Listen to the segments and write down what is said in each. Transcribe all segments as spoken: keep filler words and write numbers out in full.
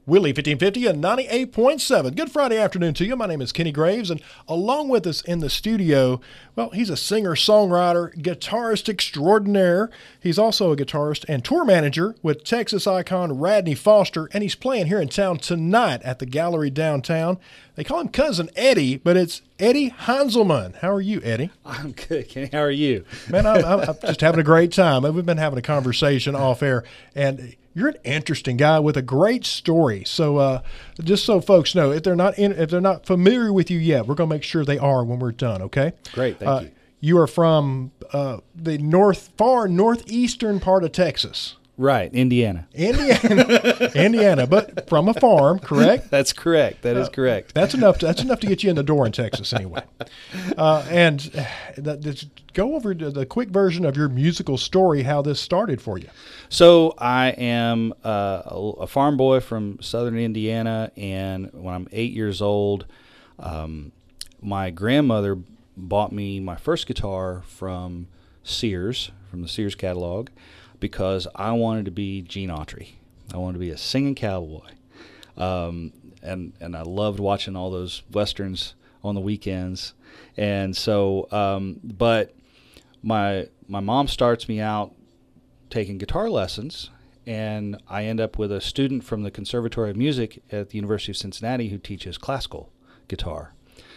Willie fifteen fifty and ninety-eight point seven. Good Friday afternoon to you. My name is Kenny Graves, and along with us in the studio, well, he's a singer-songwriter, guitarist extraordinaire. He's also a guitarist and tour manager with Texas icon Radney Foster, and he's playing here in town tonight at the Gallery downtown. They call him Cousin Eddie, but it's Eddie Heinzelman. How are you, Eddie? I'm good, Kenny. How are you? Man, I'm, I'm just having a great time. We've been having a conversation off air, and you're an interesting guy with a great story. So, uh, just so folks know, if they're not in, if they're not familiar with you yet, we're going to make sure they are when we're done. Okay? Great, thank uh, you. You are from uh, the north, far northeastern part of Texas. Right, Indiana. Indiana, Indiana, but from a farm, correct? That's correct. That is Uh, correct. That's enough. To, that's enough to get you in the door in Texas, anyway. Uh, and uh, that, that- go over the, the quick version of your musical story, how this started for you. So I am uh, a, a farm boy from southern Indiana, and when I'm eight years old, um, my grandmother bought me my first guitar from Sears, from the Sears catalog, because I wanted to be Gene Autry. I wanted to be a singing cowboy. Um, and, and I loved watching all those Westerns on the weekends. And so, um, but my my mom starts me out taking guitar lessons, and I end up with a student from the Conservatory of Music at the University of Cincinnati who teaches classical guitar.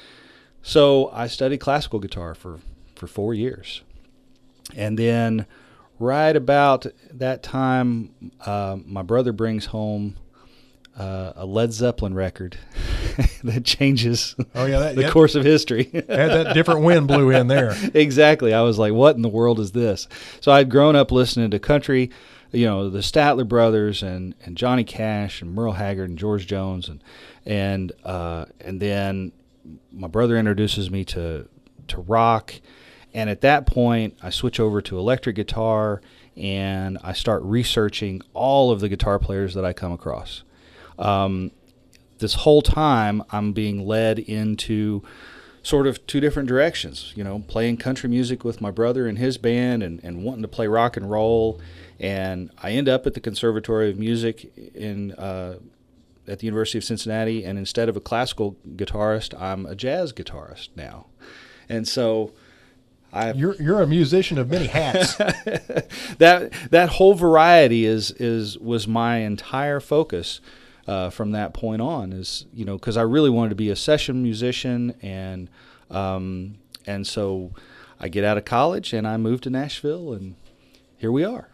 So I studied classical guitar for, for four years. And then right about that time, uh, my brother brings home uh, a Led Zeppelin record that changes Oh yeah, that, the yeah, course of history. had that different wind blew in there. Exactly. I was like, what in the world is this? So I'd grown up listening to country, you know, the Statler Brothers and, and Johnny Cash and Merle Haggard and George Jones. And and uh, and then my brother introduces me to to rock. And at that point, I switch over to electric guitar, and I start researching all of the guitar players that I come across. Um, this whole time, I'm being led into sort of two different directions, you know, playing country music with my brother and his band, and, and wanting to play rock and roll. And I end up at the Conservatory of Music in uh, at the University of Cincinnati, and instead of a classical guitarist, I'm a jazz guitarist now. And so I You're you're a musician of many hats. that that whole variety is is was my entire focus uh, from that point on. Is you know because I really wanted to be a session musician, and um, and so I get out of college and I moved to Nashville, and here we are.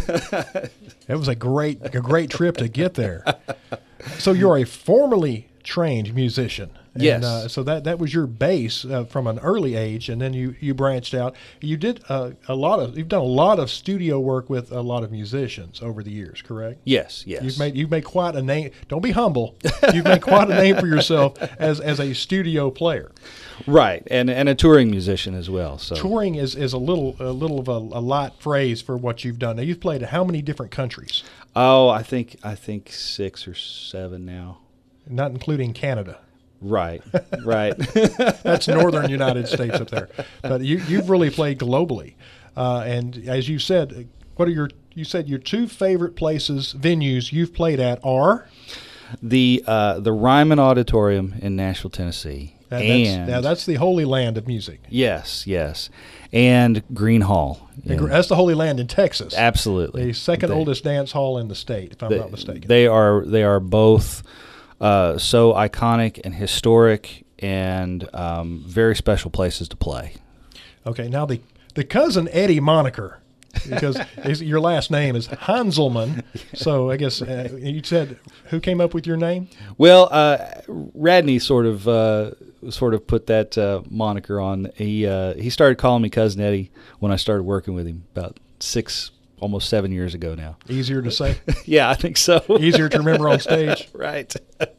It was a great a great trip to get there. So you're a formally trained musician. And, Yes. Uh, so that that was your base uh, from an early age, and then you, you branched out. You did uh, a lot of you've done a lot of studio work with a lot of musicians over the years, correct? Yes, yes. You've made you've made quite a name. Don't be humble. You've made quite a name for yourself as as a studio player. Right, and and a touring musician as well. So Touring is, is a little a little of a, a light phrase for what you've done. Now you've played how many different countries? oh, I think I think six or seven now. Not including Canada. Right, right. That's northern United States up there. But you, you've really played globally. Uh, and as you said, what are your, you said your two favorite places, venues you've played at are? The uh, the Ryman Auditorium in Nashville, Tennessee. That, and that's, now that's the holy land of music. yes, yes. And Green Hall. And in- that's the holy land in Texas. absolutely. The second They- oldest dance hall in the state, if I'm they, not mistaken. They are they are both uh, so iconic and historic, and um, very special places to play. Okay, now the, the Cousin Eddie moniker, because his- your last name is Heinzelman. So I guess uh, you said, who came up with your name? Well, uh, Radney sort of uh, sort of put that uh, moniker on. He uh, he started calling me Cousin Eddie when I started working with him about six, almost seven years ago now. Easier to say, Yeah, I think so. easier to remember on stage. Right.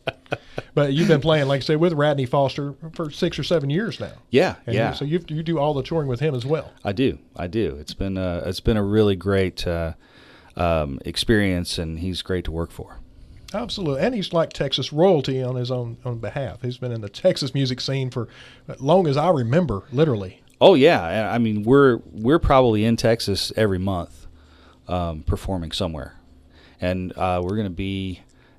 But you've been playing, like I say, with Radney Foster for six or seven years now. Yeah, And yeah. you, so you you do all the touring with him as well. I do, I do. It's been a, it's been a really great uh, um, experience, and he's great to work for. Absolutely, and he's like Texas royalty on his own on behalf. He's been in the Texas music scene for as long as I remember, literally. Oh yeah, I mean we're we're probably in Texas every month, um, performing somewhere, and uh, we're going to be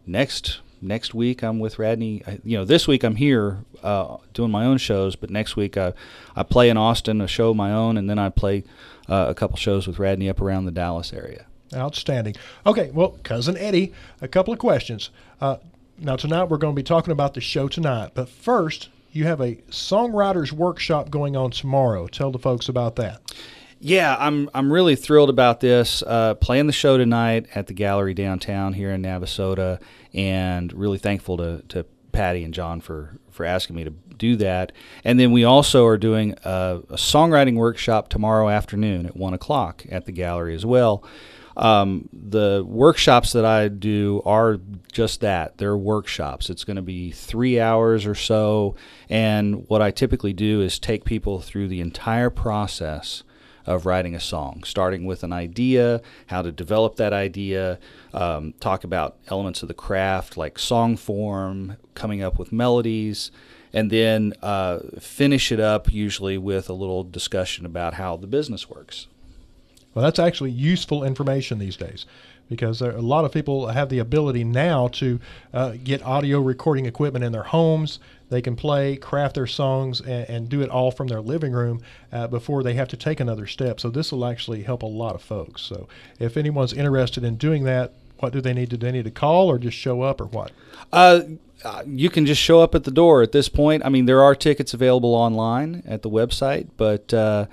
next next week I'm with Radney. I, you know, this week I'm here uh, doing my own shows, but next week I, I play in Austin, a show of my own, and then I play uh, a couple shows with Radney up around the Dallas area. Outstanding. Okay, well, Cousin Eddie, a couple of questions. Uh, now, tonight we're going to be talking about the show tonight, but first, you have a songwriters workshop going on tomorrow. Tell the folks about that. Yeah, I'm I'm really thrilled about this. Uh, playing the show tonight at the Gallery downtown here in Navasota, and really thankful to, to Patty and John for, for asking me to do that. And then we also are doing a, a songwriting workshop tomorrow afternoon at one o'clock at the Gallery as well. Um, the workshops that I do are just that. They're workshops. It's going to be three hours or so, and what I typically do is take people through the entire process of writing a song, starting with an idea, how to develop that idea, um, talk about elements of the craft like song form, coming up with melodies, and then uh, finish it up usually with a little discussion about how the business works. Well, that's actually useful information these days, because there, a lot of people have the ability now to uh, get audio recording equipment in their homes. They can play, craft their songs, and, and do it all from their living room uh, before they have to take another step. So this will actually help a lot of folks. So if anyone's interested in doing that, what do they need to do? They need to call or just show up or what? Uh, you can just show up at the door at this point. I mean, there are tickets available online at the website, but uh,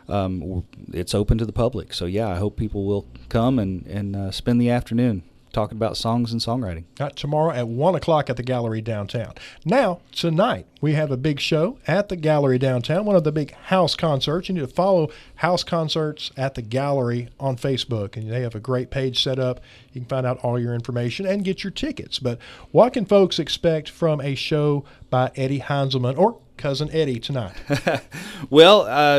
um, it's open to the public. So, yeah, I hope people will come and, and uh, spend the afternoon talking about songs and songwriting. Uh, tomorrow at one o'clock at the Gallery downtown. Now, tonight, we have a big show at the Gallery downtown, one of the big house concerts. You need to follow House Concerts at the Gallery on Facebook, and they have a great page set up. You can find out all your information and get your tickets. But what can folks expect from a show by Eddie Heinzelman or Cousin Eddie tonight? Well, uh,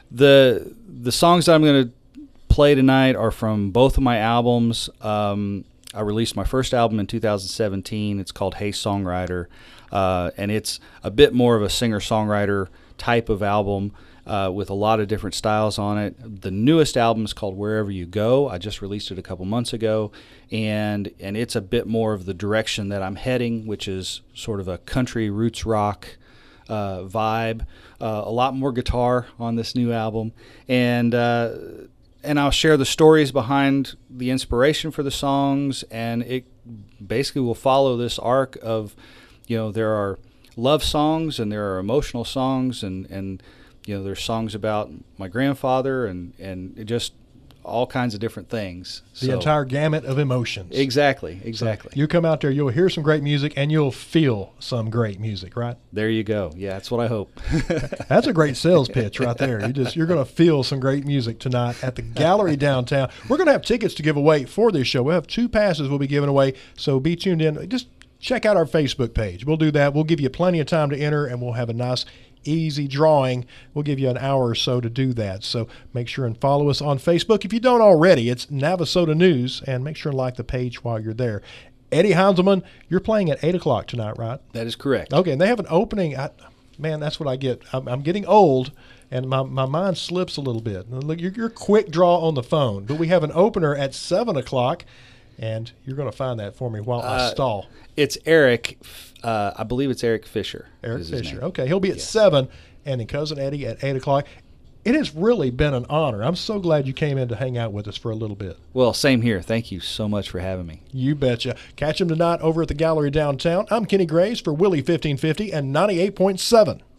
the the songs that I'm going to play tonight are from both of my albums. Um, I released my first album in two thousand seventeen. It's called Hey Songwriter, uh, and it's a bit more of a singer-songwriter type of album uh, with a lot of different styles on it. The newest album is called Wherever You Go. I just released it a couple months ago, and and it's a bit more of the direction that I'm heading, which is sort of a country roots rock uh, vibe. Uh, a lot more guitar on this new album, and uh, and I'll share the stories behind the inspiration for the songs, and it basically will follow this arc of, you know, there are love songs and there are emotional songs, and, and you know, there's songs about my grandfather and, and it just all kinds of different things. The So- entire gamut of emotions. Exactly, exactly. So you come out there, you'll hear some great music, and you'll feel some great music, right? There you go. Yeah, that's what I hope. That's a great sales pitch right there. You just you're going to feel some great music tonight at the Gallery downtown. We're going to have tickets to give away for this show. We'll have two passes we'll be giving away, so be tuned in. Just check out our Facebook page. We'll do that. We'll give you plenty of time to enter, and we'll have a nice easy drawing. We'll give you an hour or so to do that. So make sure and follow us on Facebook. If you don't already, it's Navasota News, and make sure and like the page while you're there. Eddie Heinzelman, you're playing at eight o'clock tonight, right? That is correct. Okay, and they have an opening. I, man, that's what I get. I'm, I'm getting old, and my, my mind slips a little bit. Look, you're, you're quick draw on the phone, but we have an opener at seven o'clock, and you're going to find that for me while I Uh, stall. It's Eric. Uh, I believe it's Eric Fisher. Eric is his Fisher. name. Okay, he'll be at Yes. seven, and then Cousin Eddie at eight o'clock. It has really been an honor. I'm so glad you came in to hang out with us for a little bit. Well, same here. Thank you so much for having me. You betcha. Catch him tonight over at the Gallery downtown. I'm Kenny Graves for Willie fifteen fifty and ninety-eight point seven.